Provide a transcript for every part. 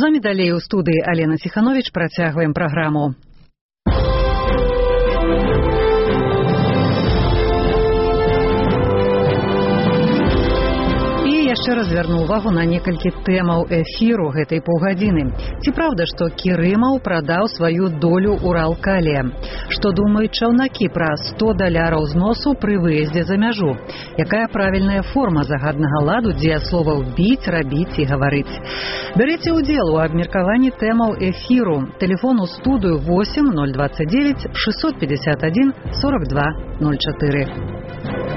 вами далей у студыі Алена Ціхановіч працягваем праграму. Яшчэ раз вярну ўвагу на некалькі тэмаў эфіру гэтай паўгадзіны. Ці праўда, што Кірымаў прадаў сваю долю Уралкалія? Што думаюць чаўнакі пра $100 зносу пры выездзе за мяжу? Якая правільная форма загаднага ладу дзеясловаў біць, рабіць і гаварыць? Бярыце ўдзел у абмеркаванні тэмаў эфіру. Тэлефон у студыю 8 029 651 42 04.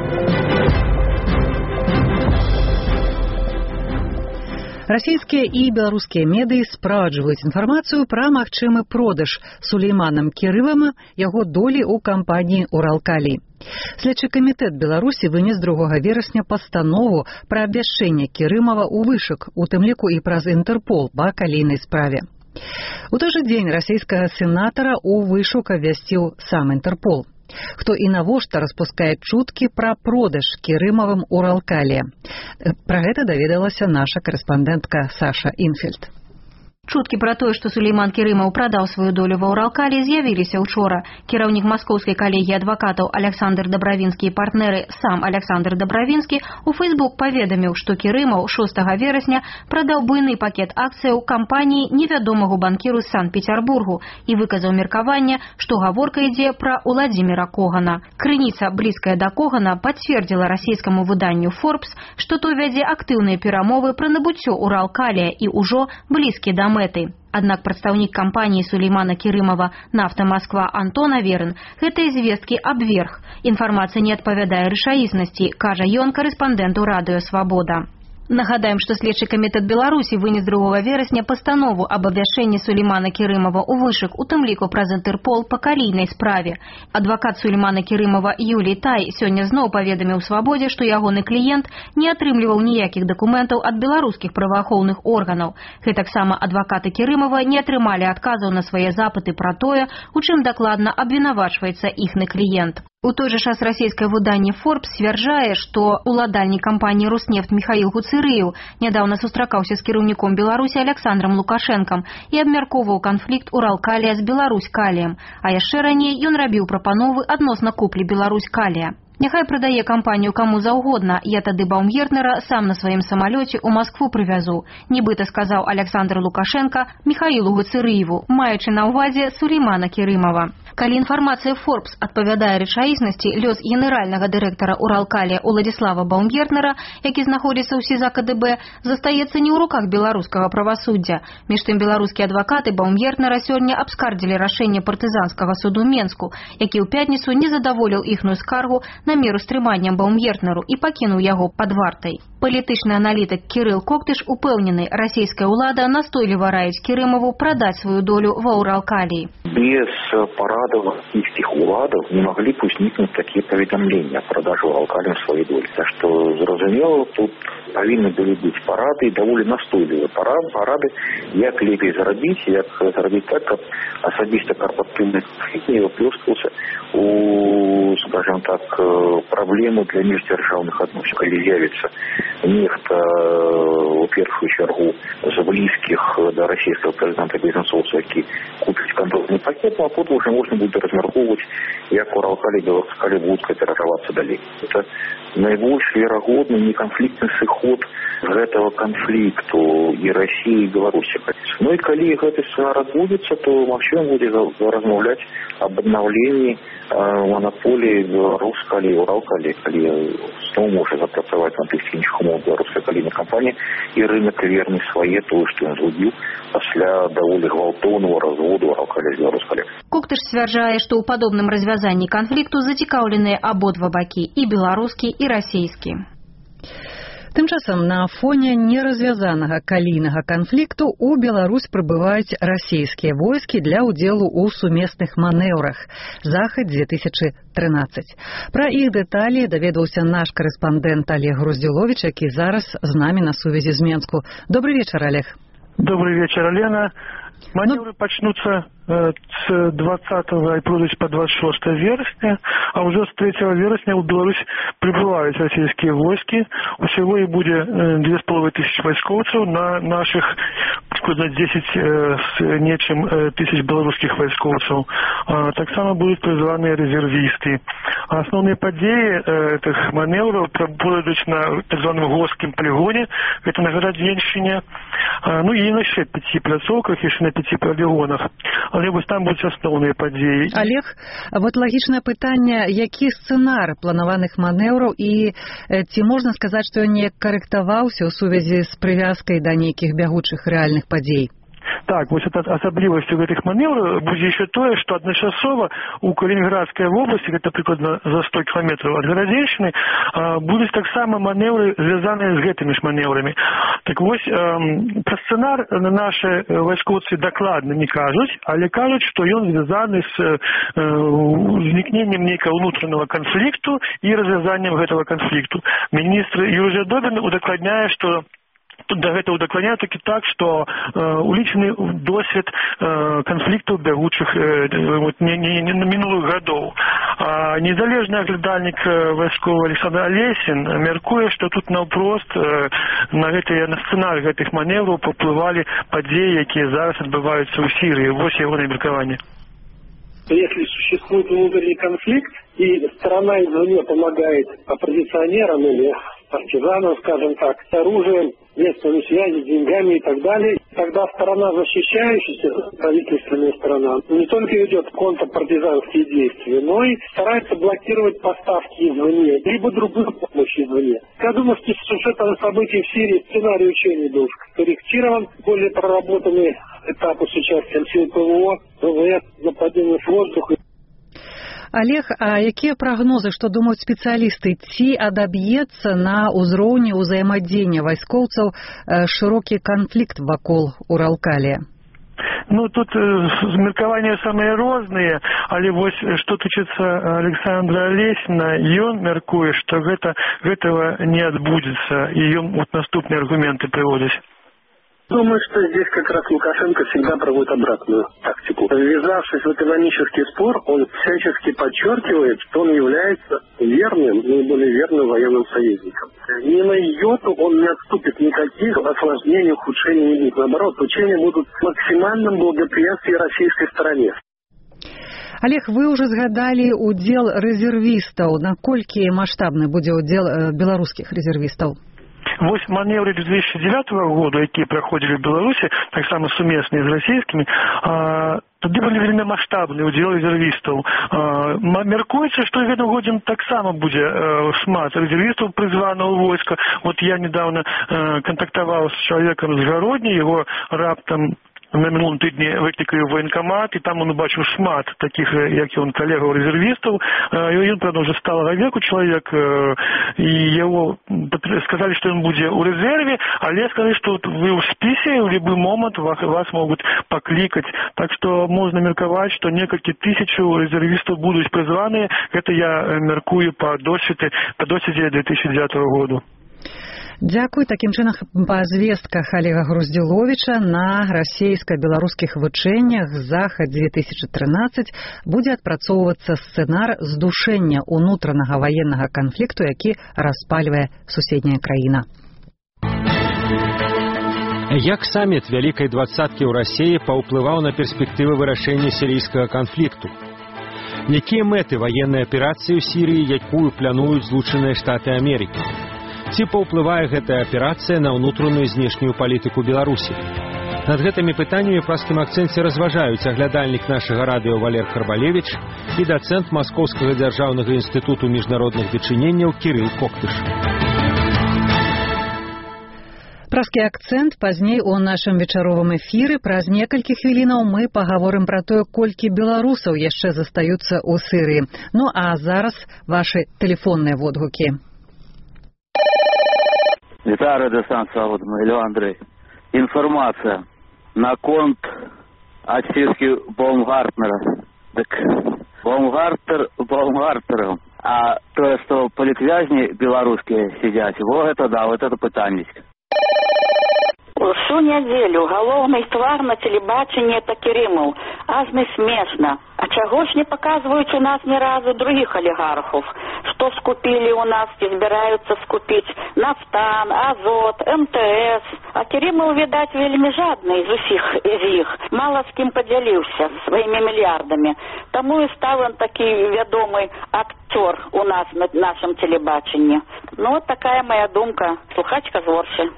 Расійскія і беларускія медыі спраўджваюць інфармацыю пра магчымы продаж Сулейманам Кірымавым яго долі ў кампаніі «Уралкалій». Следчы камітэт Беларусі вынес 2 верасня пастанову пра абвяшчэнне Кірымава ў вышак, у тым ліку і праз Інтэрпол па калійнай справе. У той жа дзень расійскага сенатара ў вышук абвясціў сам Інтэрпол. Хто і навошта распускае чуткі пра продаж Кірымавым Уралкалія? Пра гэта даведалася наша карэспандэнтка Саша Інфельд. Чуткі пра тое, што Сулейман Кірымаў прадаў сваю долю ва Ўралкалі, з'явіліся ўчора. Кіраўнік маскоўскай калегіі адвакатаў Александр Дабравінскі і партнеры сам Александр Дабравінскі у Фейсбук паведаміў, што Кірымаў 6 верасня прадаў буйны пакет акцыяў кампаніі невядомага банкіру з Санкт-Петербургу і выказаў меркаванне, што гаворка ідзе пра Уладзіміра Когана. Крыніца, блізкая да Когана, пацвердзіла расійскаму выданню Forbes, што той вядзе актыўныя перамовы пра набыццё Уралкалія і ўжо блізкі да мэты. Аднак прадстаўнік кампаніі Сулеймана Кірымава «Нафта Москва» Антон Аверин гэтыя звесткі абверг. Інфармацыя не адпавядае рэчаіснасці, кажа ён карэспандэнту радыё «Свабода». Нагадаем, што следчы камітэт Беларусі вынес 2 верасня пастанову аб абвяшчэнні Сулеймана Кірымава ў вышак, у тым ліку праз Інтэрпол па калійнай справе. Адвакат Сулеймана Кірымава Юлій Тай сёння зноў паведаміў Свабодзе, што ягоны кліент не атрымліваў ніякіх дакументаў ад беларускіх праваахоўных органаў. Гэтаксама адвакаты Кірымава не атрымалі адказаў на свае запыты пра тое, у чым дакладна абвінавачваецца іхны кліент. У той жа час расійскае выданне Forbes сцвярджае, што уладальнік кампаніі «Роснефть» Михаил Гуцырыеў нядаўна сустракаўся з кіраўніком Беларусі Александром Лукашэнкам і абмяркоўваў канфлікт Уралкалія з Беларусь-Каліем, а яшчэ раней ён рабіў прапановы адносна куплі Беларусь-Калія. Няхай прадае кампанію каму заўгодна, я тады Баумгертнера сам на сваім самалёце ў Маскву прывязу, нібыта сказаў Александр Лукашенко Михаилу Гуцырыеву, маючы на ўвазе Сулеймана Кірымава. Калі інфармацыя Forbes адпавядае рэчаіснасці, лёс генеральнага дырэктара Уралкалія Уладзіслава Баумгертнера, які знаходзіцца ў СІЗА КДБ, застаецца не ў руках беларускага правасуддзя. Між тым беларускія адвакаты Баумгертнера сёння абскардзілі рашэнне партызанскага суду Менску, які ў пятніцу не задаволіў іхную скаргу на меру стрымання Баумгертнеру і пакінуў яго пад вартай. Палітычны аналітык Кірыл Коктыш упэўнены, расійская ўлада настойліва раіць Кірымаву прадаць сваю долю ва Ўралкаліі. Без парадаў расійскіх уладаў не маглі б узнікнуць такія паведамленні аб продажу Уралкаліем сваёй долі. Так што, зразумела, тут павінны былі быць парады, даволі настойлівыя парады, як лепей зарабіць, як зарабіць так, каб асабіста карпатыўны канфлікт не выплёскваўся у, скажем так, праблему для міждзяржаўных адносін. Калі з'явіцца нехта, у першую чаргу, з блізкіх да расійскага прэзідэнта бізнесоўцаў, які купіць контрольны пакет, а потым уже можна будзе размяркоўваць, як Уралкалій і Беларусь-Калій будуць кааперавацца далей. Это найбольш верагодны неканфліктны сыход гэтага канфлікту і Расіі і Беларусі. Ну і калі гэты сцэнар адбудзецца, то магчыма будзе размаўляць аб аднаўленні монополіі Беларусь-Калій і Уралкалій, калі зноў можа запрацаваць на тых іншых умоў беларуская калійная кампанія і рынак верне свае тое, што ён згубіў пасля даволі гвалтоўнага разводу Уралкалія з Беларусь-Калій. Коктыш сцвярджае, што ў падобным развязанні канфлікту зацікаўленыя абодва бакі, і беларускі, і расійскі. Тым часам на фоне неразвязанага калійнага канфлікту у Беларусь прыбываюць расійскія войскі для ўдзелу ў сумесных манеўрах «Захад-2013». Пра іх дэталі даведаўся наш карэспандэнт Олег Груздзіловіч, які зараз з намі на сувязі з Менску. Добрый вечар, Олег. Добрый вечер, Алена. Маневры начнутся з 20 і пройдуць па 26 верасня, а ўжо з 3 верасня ў Беларусь прибываюць расійскія войскі. Усяго і будзе 2500 вайскоўцаў на наших прыкладна 10 з нечым тысяч беларускіх вайскоўцаў. Таксама будуць прызваныя рэзервісты. Асноўныя падзеі этих манеўраў пройдуць на так званым горскім полігоне, гэта на Гарадзеншчыне, ну і на ще 5 пляцоўках, яшчэ на 5 полігонах. Але вось там будуць асноўныя падзеі. Олег, вот лагічнае пытанне, які сцэнар планаваных манеўраў і ці можна сказаць, што ён не карэктаваўся ў сувязі з прывязкай да нейкіх бягучых рэальных падзей? Так, вось асаблівасцю гэтых манеўраў будзе яшчэ тое, што адначасова ў Калінінградскай вобласці, гэта прыкладна за 100 кіламетраў ад Гарадзеншчыны, будуць таксама манеўры, звязаныя з гэтымі ж манеўрамі. Так вось, пра сцэнар нашы вайскоўцы дакладна не кажуць, але кажуць, што ён звязаны з узнікненнем нейкага ўнутранага канфлікту і развязаннем гэтага канфлікту. Міністр Юрый Жадобін удакладняе, што да гэтага удакланяю такі так, што улічаны досвед канфліктаў бягучых мінулых гадоў. Незалежны аглядальнік вайскоў Александр Алесін мяркуе, што тут наўпрост на сцэнар гэтых манеўраў паўплывалі падзеі, якія зараз адбываюцца ў Сірыі. Вось яго меркаванне. Если существует внутренний конфликт, и сторона извне помогает оппозиционерам или партизанам, скажем так, с оружием, местными связями, деньгами и так далее, тогда сторона, защищающаяся, правительственная сторона, не только ведет контрпартизанские действия, но и старается блокировать поставки извне, либо другую помощь извне. Я думаю, что с учетом событий в Сирии сценарий учений был корректирован, более проработанный этапы с участием сил ПВО, ВВС, нападения с воздуха. Олег, а якія прагнозы, што думаюць спецыялісты, ці адаб'ецца на ўзроўні ўзаемадзеяння вайскоўцаў шырокі канфлікт вакол Уралкалія? Ну, тут меркаванні самыя розныя, але вось што тычыцца Александра Алесіна, ён мяркуе, што гэтага не адбудзецца, і ён вот наступныя аргументы прыводзіць. Думаю, что здесь как раз Лукашенко всегда проводит обратную тактику. Ввязавшись в экономический спор, он всячески подчеркивает, что он является верным, наиболее верным военным союзником. Ни на йоту он не отступит, никаких осложнений, ухудшений не будет. Наоборот, учения будут в максимальном благоприятствии российской стороне. Олег, вы уже згадали удел резервистов. Наколькі масштабны будзе удел беларускіх резервистов? Вось манеўры 2009 года, якія праходзілі ў Беларусі, таксама сумесныя з расійскімі, тады былі вельмі маштабныя удзел резервістаў. Мяркуецца, што і гэтым годзе таксама будзе шмат резервістаў прызвана ў войска. Вот я недавно кантактаваў з чалавекам з Гародні, яго раптам на мінулым тыдні выклікалі ў военкамат, і там он убачыў шмат такіх, як ён, калегаў-резервістаў. Ён, правда, уже сталага веку чалавек, і яго сказалі, што ён будзе ў рэзерве, але сказалі, што вы ў спісе, ў любы момант вас могуць паклікаць. Так што можна меркаваць, што некалькі тысячаў рэзервістаў будуць прызваныя. Гэта я мяркую па досведзе 2009 году. Дзякуй. Такім чынам, па звестках Олега Груздзіловіча на расійска-беларускіх вучэннях «Захад-2013» будзе адпрацоўвацца сцэнар здушэння ўнутранага ваеннага канфлікту, які распальвае суседняя краіна. Як саміт Вялікай двадцаткі ў Расіі паўплываў на перспектывы вырашэння сірійскага канфлікту? Якія мэты ваеннай аперацыі ў Сірыі, якую плануюць Злучаныя Штаты Амерыкі? Ці паўплывае гэтая аперацыя на ўнутраную знешнюю палітыку Беларусі? Над гэтымі пытаннямі ў праскім акцэнце разважаюць аглядальнік нашага радыё Валер Карбалевіч і дацэнт Маскоўскага дзяржаўнага інстытуту міжнародных дачыненняў Кірыл Коктыш. Праскі акцэнт пазней у нашым вечаровым эфіры. Праз некалькі хвілінаў мы пагаворым пра тое, колькі беларусаў яшчэ застаюцца ў Сірыі. Ну а зараз вашы тэлефонныя водгукі. Вітаю, радыёстанцыя Свабодна, Ілля Андрэй. Інфармацыя на конт адсілкі Баумгартнера. Так, Баумгартнерам. А тое, што палітвязні беларускія сидзяць, гэта да, вот это пытаннечка. Всю неделю головный твар на телебачении это Керимов. Ажны смешна. А чаго ж не паказваюць у нас ні разу другіх алігархаў? Што скупілі у нас і збіраюцца скупіць? Нафтан, Азот, МТС. А Керимов, відаць, вельмі жадны з усіх з іх. Мала з кім падзяліўся сваімі мільярдамі. Таму і стаў ён такі вядомы актёр у нас на нашым телебачанні. Ну, вот такая моя думка. Слухачка з Орши.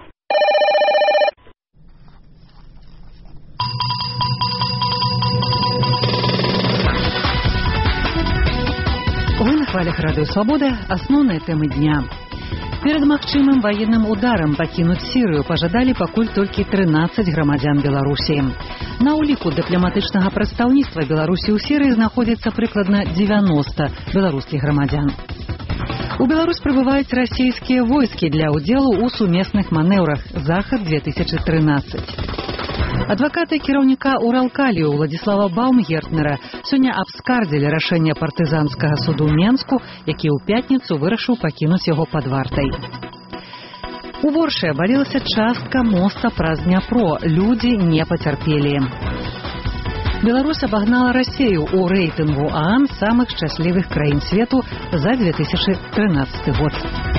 Вы на хвалях Радио Свобода. Основные темы дня. Перед магчымым военным ударом пакінуць Сірыю пажадалі пакуль толькі 13 грамадзян Беларусі. На ўліку дыпламатычнага прадстаўніцтва Беларусі ў Сірыі знаходзіцца прыкладна 90 беларускіх грамадзян. У Беларусь прыбываюць расійскія войскі для ўдзелу ў сумесных манеўрах «Захад-2013». Адвакаты кіраўніка Уралкалію Владислава Баумгертнера сёння абскардзілі рашэнне партызанскага суду ў Менску, які ў пятніцу вырашыў пакінуць яго пад вартай. У Воршы абвалілася частка моста праз Дняпро. Людзі не пацярпелі. Беларусь абагнала Расею ў рэйтынгу ААН самых шчаслівых краін свету за 2013 год.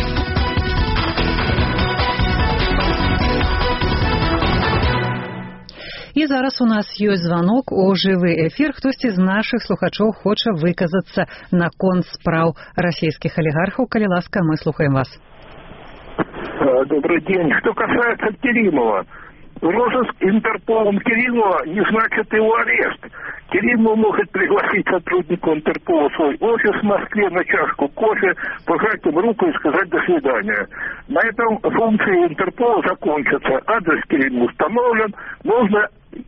І зараз у нас ёсць званок у жывы эфір. Хтосьці з нашых слухачоў хоча выказацца наконт спраў расійскіх алігархаў. Калі ласка, мы слухаем вас. Добрый день. Что касается Керимова, розыск Интерполом Керимова не значит его арест. Керимов может пригласить сотрудника Интерпола в свой офис в Москве на чашку кофе, пожать им руку и сказать «до свидания». На этом функции Интерпола закончатся. Адрес Керимова установлен, можно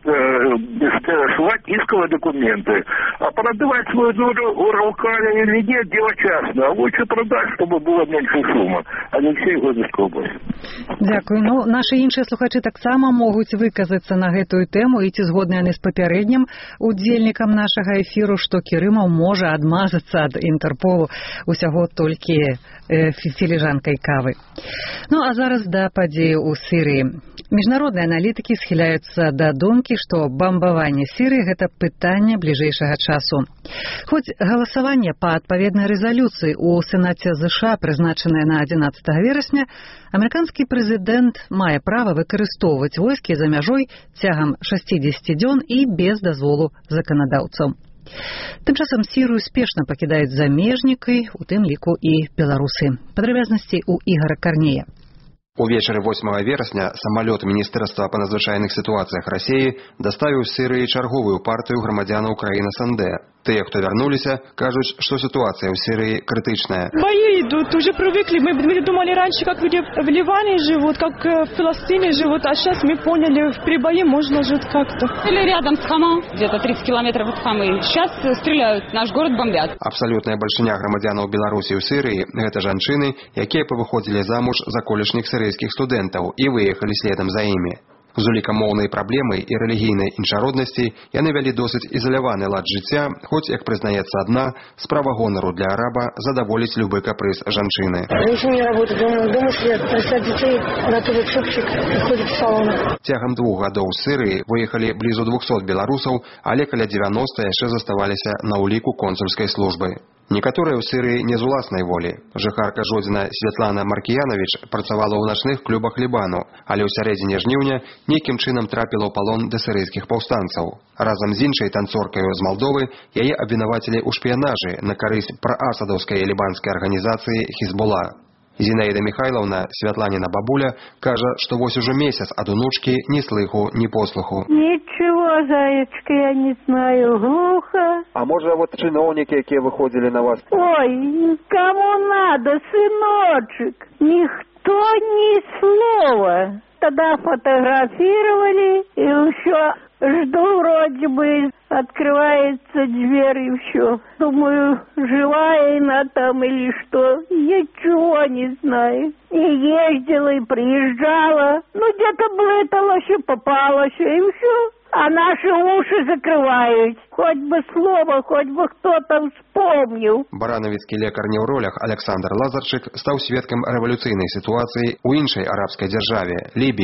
ссылать исковые документы. А продавать свою долю Уралкалия или нет, дело частное. А лучше продать, чтобы была меньше сумма, а не всей Гомельской области. Дякую. Ну, наши іншыя слухачы таксама могуць выказацца на гэтую тэму і ці згодныя яны з папярэднім удзельнікам нашага эфіру, што Керимов можа адмазацца ад Інтэрполу усяго толькі філіжанкай кавы. Ну, а зараз да падзеі ў Сірыі. Міжнародныя аналітыкі схіляюцца да думкі, што бамбаванне Сірыі – гэта пытанне бліжэйшага часу. Хоць галасаванне па адпаведнай рэзалюцыі ў Сенаце ЗША, прызначанае на 11 верасня, амерыканскі прэзідэнт мае права выкарыстоўваць войскі за мяжой цягам 60 дзён і без дазволу заканадаўцаў. Тым часам Сірыю спешна пакідаюць замежнікі, у тым ліку і беларусы. Падрабязнасці ў Ігара Карнея. Увечары 8 верасня самалёт Міністэрства па надзвычайных сітуацыях Расіі даставіў з Сірыі чарговую партыю грамадзянаў краін СНД. Те, кто вернулись, кажут, что ситуация в Сирии критичная. Бои идут, уже привыкли. Мы думали раньше, как люди в Ливане живут, как в Палестине живут, а сейчас мы поняли, при бою можно жить как-то. Или рядом с Хама, где-то 30 километров от Хамы. Сейчас стреляют, наш город бомбят. Абсолютная большиня громадянаў Беларусі ў Сирии – это жанчыны, якія повыходили замуж за колішніх сирийских студентов и выехали следом за ими. З улікам моўнай праблемы і рэлігійнай іншароднасці яны вялі досыць ізаляваны лад жыцця, хоць, як прызнаецца адна, справа гонару для араба задаволіць любы капрыз жанчыны. Ничего не работает. Дома сидят, растят детей, готовят супчик и ходят в салоны. Цягам 2 гадоў з Сырыі выехалі блізу 200 беларусаў, але каля 90 яшчэ заставаліся на ўліку консульскай службы. Некаторыя ў Сырыі не з уласнай волі. Жыхарка Жодзіна Святлана Маркіянавіч працавала ў начных клубах Лібану, але ў сярэдзіне жніўня нейкім чынам трапіла ў палон да сірыйскіх паўстанцаў. Разам з іншай танцоркаю з Малдовы яе абвінавацілі ў шпіянажы на карысць праасадаўскай лібанскай арганізацыі Хізбула. Зинаида Михайловна, Святланина бабуля, кажа, что вось уже месяц от унучки ни слыху, ни послуху. Ничего, зайчка, я не знаю, глухо. А может, вот чиновники, какие выходили на вас? Ой, кому надо, сыночек? Никто ни слова. Тогда фотографировали, и еще жду, вроде бы, открывается дверь и все. Думаю, живая она там или что. Ничего не знаю. И ездила, и приезжала. Ну, где-то блыталась и попалась, и все. А наши уши закрывают. Хоть бы слово, хоть бы кто-то вспомнил. Барановіцкі лекар-неўролог Александр Лазарчык стаў сведкам рэвалюцыйнай сітуацыі ў іншай арабскай дзяржаве – Лібіі.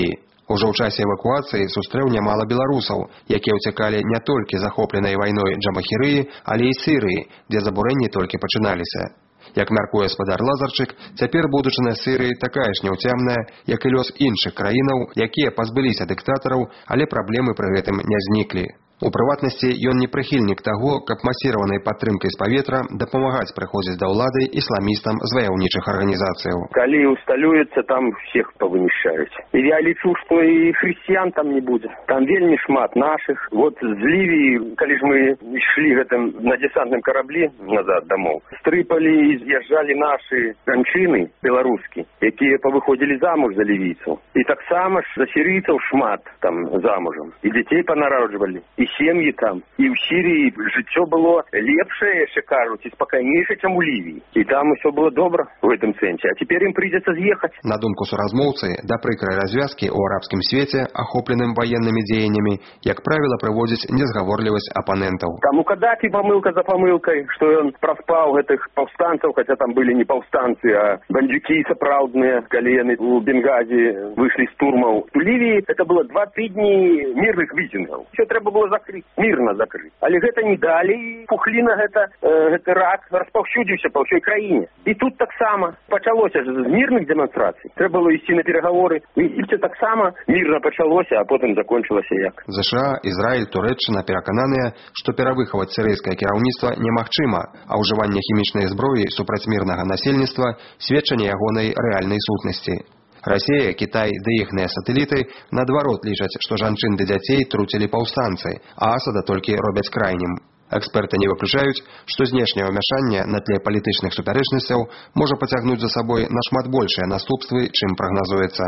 Ужо ў часе эвакуацыі сустрэў нямала беларусаў, якія ўцякалі не толькі захопленай вайной Джамахірыі, але і Сірыі, дзе забурэнні толькі пачыналіся. Як мяркуе спадар Лазарчык, цяпер будучыня Сірыі такая ж няўцямная, як і лёс іншых краінаў, якія пазбыліся дыктатараў, але праблемы пры гэтым не зніклі. У прыватнасці, ён не прыхільнік таго, каб масіраванай падтрымкай з паветра дапамагаць прыходзіць да ўлады ісламістам з ваяўнічых арганізацыяў. Калі усталюецца, там всех повынішаюць. І я лічу, што і хрысціян там не будзе. Там вельмі шмат нашых. Вот з Лівіі, калі ж мы ішлі гэтым на десантным караблі назад домоў, стрыпалі і з'язджалі нашы жанчыны беларускі, якія павыходзілі замуж за лівійцаў. І таксама ж за сірыйцаў шмат там замужам. І дзяцей панараджвалі. І сем'і там. І ў Сірыі жыццё было лепшае, яшчэ кажуць, і спакайнейшае, чым у Лівіі. І там усё было добра в гэтым сэнсе. А цяпер ім прыйдзецца з'ехаць. На думку суразмоўцы, да прыкрай развязкі ў арабскім свеце, ахопленым ваеннымі дзеяннямі, як правіла, прыводзіць незгаворлівасць апанентаў. Там у Каддафі памылка за памылкай, што ён праспаў гэтых паўстанцаў, хаця там былі не паўстанцы, а бандюкі сапраўдныя, калі яны у Бенгазі выйшлі з турмаў. У Лівіі это было 2 тыдні мірных мітынгаў. Усё трэба было закрыть, мирно закрыть. Але гэта не далі, і пухліна гэты рак распаўсюдзіўся па ўсёй краіне. І тут таксама пачалося ж з мірных дэманстрацый. Трэба было ісці на пераговоры. У Егіпце таксама мірна пачалося, а потым закончылася як. ЗША, Ізраіль, Турэччына перакананыя, што перавыхаваць сірыйскае кіраўніцтва немагчыма, а ўжыванне хімічнай зброі супраць мірнага насельніцтва сведчанне ягонай рэальнай сутнасці. Расія, Кітай ды іхныя сатэліты наадварот лічаць, што жанчын ды дзяцей труцілі паўстанцы, а Асада толькі робяць крайнім. Эксперты не выключаюць, што знешняе ўмяшанне на тле палітычных супярэчнасцяў можа пацягнуць за сабой нашмат большыя наступствы, чым прагназуецца.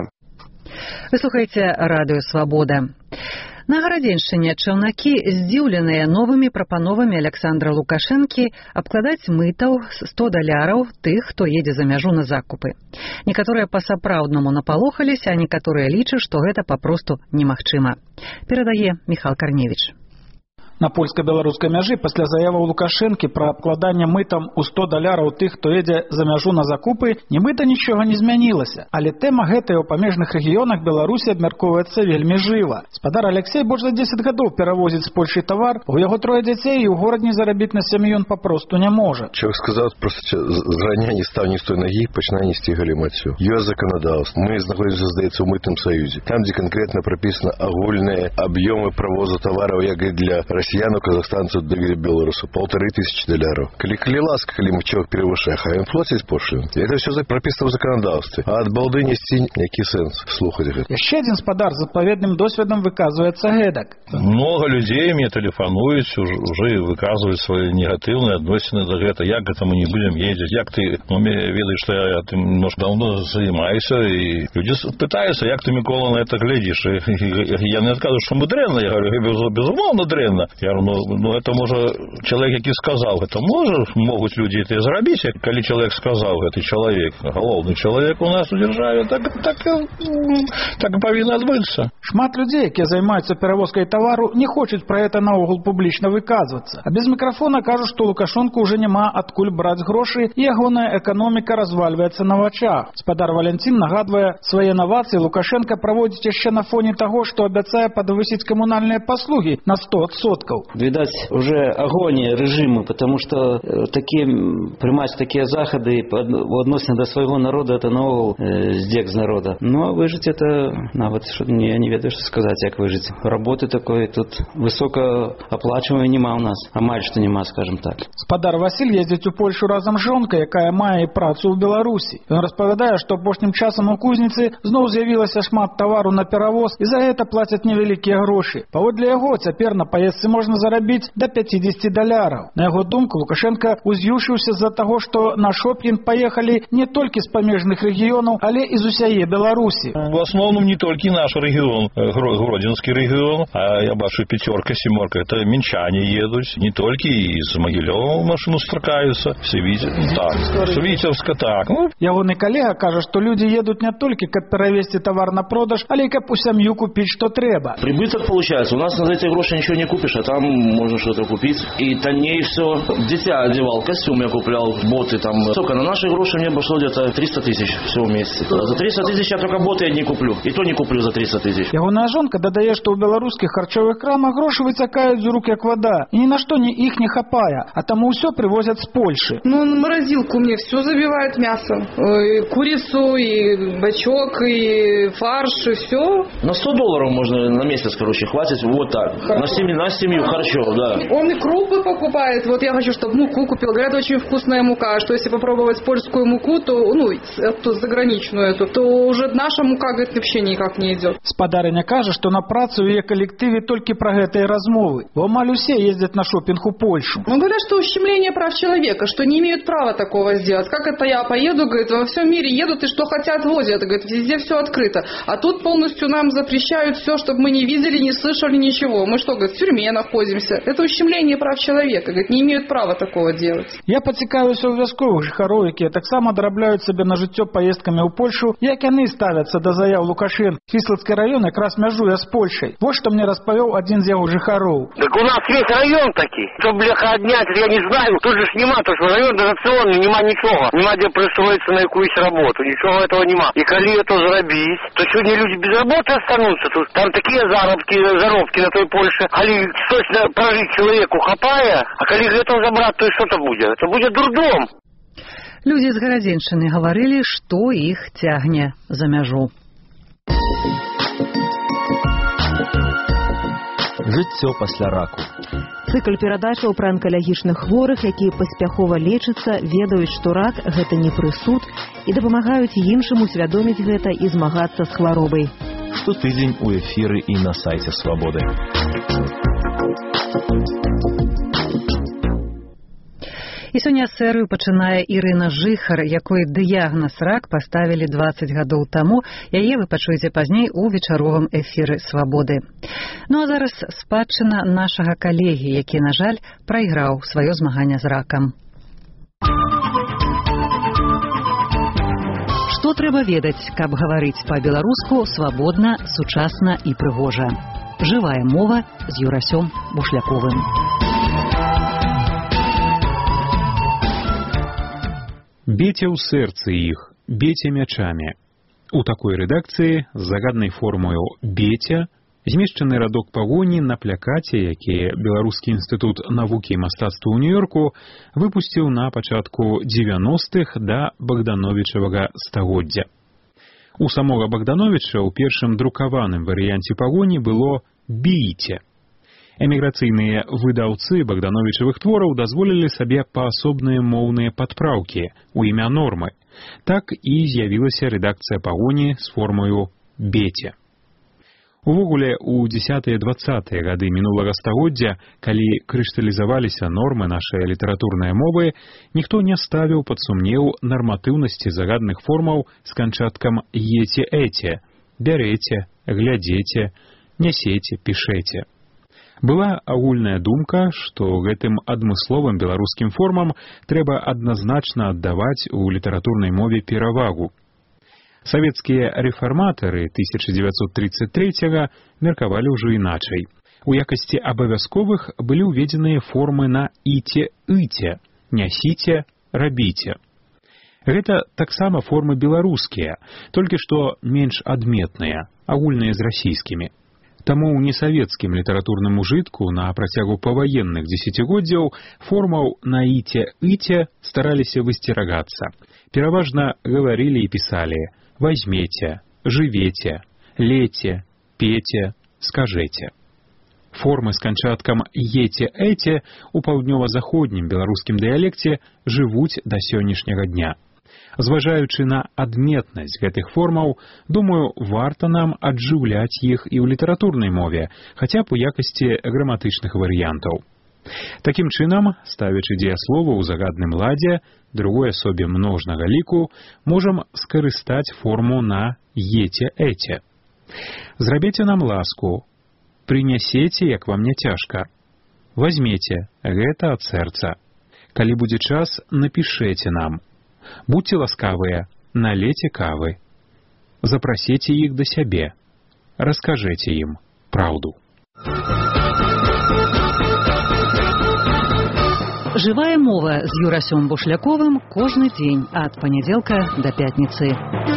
Вы слухаеце радыё «Свабода». На Гарадзеншчыне чаўнакі здзіўленыя новымі прапановамі Александра Лукашэнкі абкладаць мытаў $100 тых, хто едзе за мяжу на закупы. Некаторыя па-сапраўднаму напалохаліся, а некаторыя лічаць, што гэта папросту немагчыма. Перадае Міхал Карневіч. На польска-беларускай мяжы пасля заяваў Лукашэнкі пра абкладанне мытам у $100 тых, хто едзе за мяжу на закупы, нібыта нічога не змянілася. Але тэма гэтая ў памежных рэгіёнах Беларусі абмяркоўваецца вельмі жыва. Спадар Алексей больш за 10 гадоў перавозіць з Польшы тавар, у яго 3 дзяцей і ў горадні зарабіць на сям'ю ён папросту не можа. Чалавек сказаў, проста зрання не стаў ні з той нагі, пачынае несці галімаццю. Ёсць заканадаўства. Мы знаходзімся, здаецца, ў мытным саюзе. Там, дзе канкрэтна прапісана агульныя аб'ёмы правозу тавараў, як і для россияну, казахстанцу, для белорусу, $1500. Коли ласка, коли мы человек перевышая, а им платить пошлину. Это все прописано в законодавстве. А от балды нести некий сенс слухать это. Еще один спадар с отповедным досведом выказывается гэтак. Много людей мне телефонуют, уже выказывают свои негативные отношения до этого. Як это мы не будем ездить? Як ты, видишь, что я этим немножко давно занимаюсь, и люди пытаются, як ты, Микола, на это глядишь. И я не отказываю, что мы дренно. Я говорю, безумовно дренно. Я говорю, ну это може чоловік, який сказав, це можуть люди це зробити. Коли чоловік сказав, цей чоловік, головний чоловік у нас у державі, так повинно відбутися. Шмат людей, які займаються перевозкою товару, не хочуть про це наогул публічно виказуватися. А без мікрофона кажуть, що Лукашенку вже нема откуль брати гроші, і ягона економіка розвалюється на очах. Спадар Валентин нагадує, свої новації Лукашенко проводить ще на фоні того, що обіцяє підвищити комунальні послуги на 100%. Видать, уже агония режима, потому что приймать такие заходы относительно до своего народа, это наогул здек з народа. Но выжить это, навод, я не ведаю, что сказать, как выжить. Работы такой тут высокооплачиваемой нема у нас, а мало что нема, скажем так. Спадар Василь ездить у Польшу разом з жонкой, якая мае працу ў Беларусі. Ён распавядае, што апошнім часам у кузніцы зноў з'явілася шмат тавару на перавоз, і за гэта плацяць невялікія грошы. Паводле яго цяпер на паездцы можна заробить до $50. На яго думку, Лукашенко уз'юшыўся з-за таго, што на шопінг паехалі не толькі з памежных рэгіёнаў, але і з усяе Беларусі. В основном не толькі наш рэгіён, Гродзенскі рэгіён, а я бачу 5, 7, это мінчане едуць, не толькі з Магілёва машину стракаюцца, Свіцевска, так. Ягоны калега кажа, што людзі едуць не толькі, каб перавезці тавар на продаж, але і каб у сям'ю купіць, што трэба. Прибыток получается. У нас на эти гроши ничего не купишь, а там можно что-то купить. И тоннее все. Дитя одевал, костюм я куплял, боты там. Сколько? На наши гроши мне обошло где-то 300 тысяч всего вместе. За 300 тысяч я только боты одни куплю. И то не куплю за 300 тысяч. Ягоная жонка дадае, што ў беларускіх харчовых крамах грошы выцякаюць з рук як вода. І ні на што іх не хапае, а таму ўсё привозят с Польши. Ну, на морозилку мне все забивают мясо. И курицу, и бачок, и фарш, и все. На $100 можно на месяц, короче, хватит. Вот так. На семью харчо, да. Он и крупы покупает. Вот я хочу, чтобы муку купил. Говорят, очень вкусная мука. Что если попробовать польскую муку, то, ну, эту заграничную эту, то уже наша мука, говорит, вообще никак не идет. Спадарыня кажа, што на працу ў яе калектыве толькі пра гэтыя размовы. Бо амаль усе ездят на шопинг у Польшу. Ну, говорят, что ущемление прав человека, что не имеют права такого сделать. Как это я поеду, говорит, во всем мире едут и что хотят возят. Говорит, везде все открыто. А тут полностью нам запрещают все, чтобы мы не видели, не слышали ничего. Мы что, говорит, в тюрьме находимся. Это ущемление прав человека. Говорит, не имеют права такого делать. Я пацікавіўся ў вясковых жыхароў, якія таксама дарабляюць сабе на жыццё паездкамі ў Польшу, як яны ставяцца да заяў Лукашенко. Кіслацкі раён якраз мяжуе з Польшай. Вот што мне распавёў адзін з яго жыхароў. Так у нас весь район такі. Что, бляха, отнять, я не знаю. Тут же нема, то что район дотационный, нема ничего. Нема где пристроиться на якусь работу. Ничего этого нема. И коли это зробить, то сегодня люди без работы останутся. Тут там такие заробки на той Польше. Коли точно прожить человеку хапая, а коли это забрать, то и что-то будет. Это будет дурдом. Людзі з Гарадзеншчыны гаварылі, што іх цягне за мяжу. Жыццё пасля раку. Цыкл перадачаў пра анкалагічных хворых, якія паспяхова лечацца, ведаюць, што рак – гэта не прысуд, і дапамагаюць іншым усвядоміць гэта і змагацца з хваробай. Штотыдзень у эфіры і на сайце Свабоды. І сёння серыю пачынае Ірына Жыхар, якой дыягназ рак паставілі 20 гадоў таму. Яе вы пачуеце пазней у вечаровым эфіры Свабоды. Ну а зараз спадчына нашага калегі, які, на жаль, прайграў сваё змаганне з ракам. Што трэба ведаць, каб гаварыць па-беларуску свабодна, сучасна і прыгожа? Жывая мова з Юрасём Бушляковым. Бейте ў сэрцы іх, бейте мячамі. У такой рэдакцыі з загаднай формою «бейте» змешчаны радок пагоні на плакаце, які Беларускі інстытут навукі і мастацтва ў Нью-Йорку выпусціў на пачатку 90-х да Богдановічавага стагоддзя. У самога Богдановіча ў першым друкаваным варыянце пагоні было «бійце». Эміграцыйныя выдаўцы Богдановічавых твораў дазволілі сабе паасобныя моўныя падпраўкі ў імя нормы. Так і з'явілася рэдакцыя пагоні з формою «бейце». Увогуле, у 10-20-е гады мінулага стагоддзя, калі крышталізаваліся нормы нашай літаратурнай мовы, ніхто не ставіў пад сумнеў нарматыўнасці загадных формаў з канчаткам «ете-эце» – «бярэце», «глядзеце», «нясеце», «пішэце». Была агульная думка, што гэтым адмысловым беларускім формам трэба адназначна аддаваць у літаратурнай мове перавагу. Савецкія рэфарматары 1933-го меркавалі ўжо іначай. У якасці абавязковых былі ўведзеныя формы на «іце-ыце» – «нясіце», «рабіце». Гэта таксама формы беларускія, толькі што менш адметныя, агульныя з расійскімі. Таму ў несавецкім літаратурным ужытку на працягу паваенных дзесяцігоддзяў формаў на «іце-ыце» стараліся высцерагацца. Пераважна гаварылі і пісалі «вазьмеце», «жывеце», «леце», «пеце», «скажеце». Формы з канчаткам «ете-эце» у паўднёва-заходнім беларускім дыялекце жывуць да сённяшняга дня. Зважаючы на адметнасць гэтых формаў, думаю, варта нам аджыўляць іх і ў літаратурнай мове, хаця б у якасці граматычных варыянтаў. Такім чынам, ставячы дзеяслова ў загадным ладзе, другой асобе множнага ліку, можам скарыстаць форму на «ете-эце». Зрабіце нам ласку, прынясеце, як вам не цяжка. Вазьмеце, гэта ад сэрца. Калі будзе час, напішэце нам. Будьце ласкавыя, налейце кавы. Запрасіце іх да сябе. Раскажэце ім праўду. Жывая мова з Юрасём Бушляковым кожны дзень ад панядзелка да пятніцы.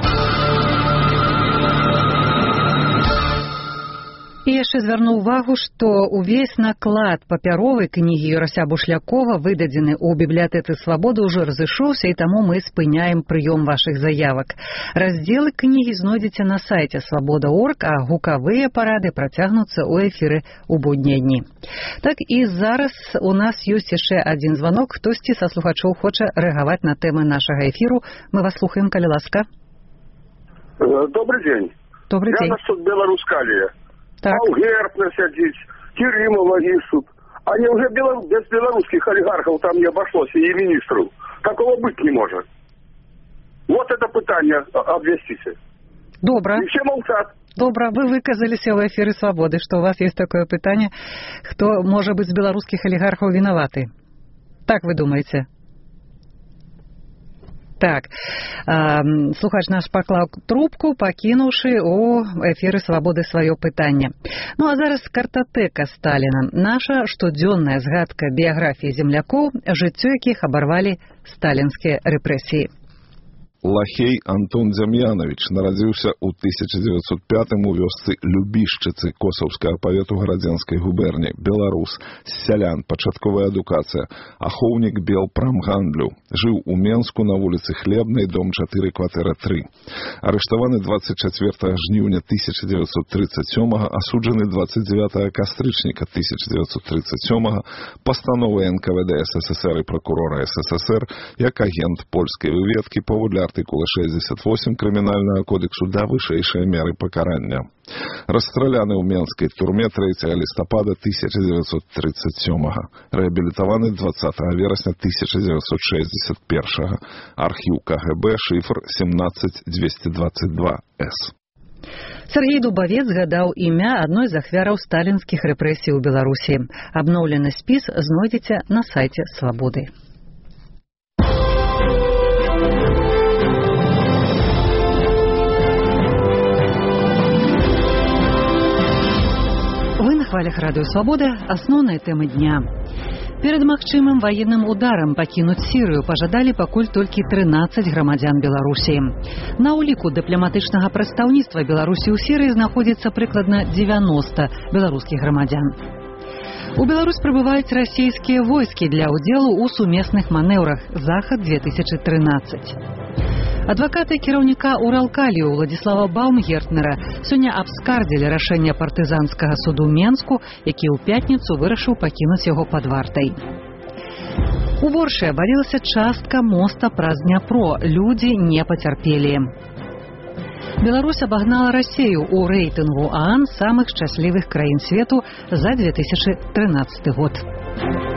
І яшчэ звярну ўвагу, што ўвесь наклад папяровай кнігі Юрася Бушлякова, выдадзены ў бібліятэцы Свабоды, ўжо разышоўся, і таму мы спыняем прыём вашых заявак. Раздзелы кнігі знойдзеце на сайце свабода.орг, а гукавыя парады працягнуцца ў эфіры ў буднія дні. Так і зараз у нас ёсць яшчэ адзін званок. Хтосьці са слухачоў хоча рэагаваць на тэмы нашага эфіру. Мы вас слухаем, калі ласка. Добрый день. Добрый день. Я насчет Беларускалия. Так. Герпна сядзіць, Кириллова ищут. А неужели без белорусских олигархов там не обошлось и министров? Такого быть не может. Вот это пытание обвестите. Добра. И все молчат. Добра, вы выказаліся ў эфіры Свабоды, што у вас есть такое пытанне, хто, можа быць, з беларускіх олігархаў вінаваты. Так вы думаеце? Так, слухач наш паклаў трубку, пакінуўшы у эфіры Свабоды сваё пытанне. Ну а зараз картатэка Сталіна. Наша штодзённая згадка біяграфіі землякоў, жыццё якіх абарвалі сталінскія рэпрэсіі. Лахей Антон Дзям'янович нарадзіўся ў 1905 у вёсцы Любішчыцы Косаўскага павету Гарадзенскай губерні, беларус, з сялян, пачатковая адукацыя, ахоўнік белпрамгандлю. Жыў у Менску на вуліцы Хлебнай, дом 4, кватэра 3. Арыштаваны 24 жніўня 1937-га, асуджаны 29 кастрычніка 1937-га, пастановай НКВД СССР і прокурора СССР як агент польскай выведкі паводле артыкула 68 Крымінальнага кодексу да вышэйшай меры пакарання. Расстраляны ў Менскай турме 3 лістапада 1937-га. Рэабілітаваны 20 верасня 1961-га. Архіў КГБ, шыфр 17222С. Сергей Дубавец згадаў імя адной з ахвяраў сталінскіх рэпрэсій у Беларусі. Абноўлены спіс знойдзеце на сайце Свабоды. Вы на хвалях радыё Свабода. Асноўныя тэмы дня. Перад магчымым ваенным ударам пакінуць Сірыю пажадалі пакуль толькі 13 грамадзян Беларусі. На ўліку дыпламатычнага прадстаўніцтва Беларусі ў Сірыі знаходзіцца прыкладна 90 беларускіх грамадзян. У Беларусь прыбываюць расійскія войскі для ўдзелу ў сумесных манеўрах «Захад-2013». Адвакаты кіраўніка Уралкалію Уладзіслава Баумгертнера сёння абскардзілі рашэнне партызанскага суду Менску, які ў пятніцу вырашыў пакінуць яго пад вартай. У Боршы абвалілася частка моста праз Дняпро. Людзі не пацярпелі. Беларусь абагнала Расею ў рэйтынгу ААН самых шчаслівых краін свету за 2013 год.